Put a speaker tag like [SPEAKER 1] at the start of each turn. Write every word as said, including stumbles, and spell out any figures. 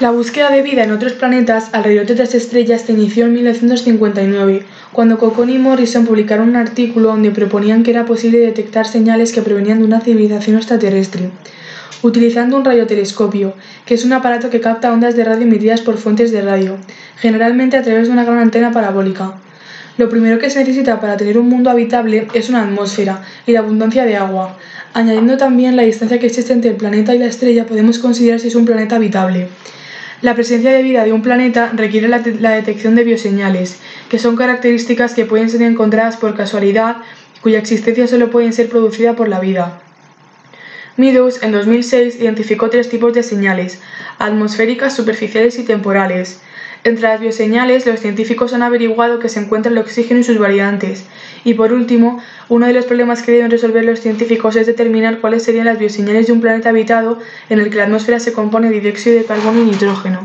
[SPEAKER 1] La búsqueda de vida en otros planetas alrededor de otras estrellas se inició en mil novecientos cincuenta y nueve, cuando Cockon y Morrison publicaron un artículo donde proponían que era posible detectar señales que provenían de una civilización extraterrestre, utilizando un radiotelescopio, que es un aparato que capta ondas de radio emitidas por fuentes de radio, generalmente a través de una gran antena parabólica. Lo primero que se necesita para tener un mundo habitable es una atmósfera y la abundancia de agua. Añadiendo también la distancia que existe entre el planeta y la estrella, podemos considerar si es un planeta habitable. La presencia de vida de un planeta requiere la, la detección de bioseñales, que son características que pueden ser encontradas por casualidad, cuya existencia solo puede ser producida por la vida. Meadows, en dos mil seis, identificó tres tipos de señales: atmosféricas, superficiales y temporales. Entre las bioseñales, los científicos han averiguado que se encuentra el oxígeno y sus variantes. Y por último, uno de los problemas que deben resolver los científicos es determinar cuáles serían las bioseñales de un planeta habitado en el que la atmósfera se compone de dióxido de carbono y nitrógeno.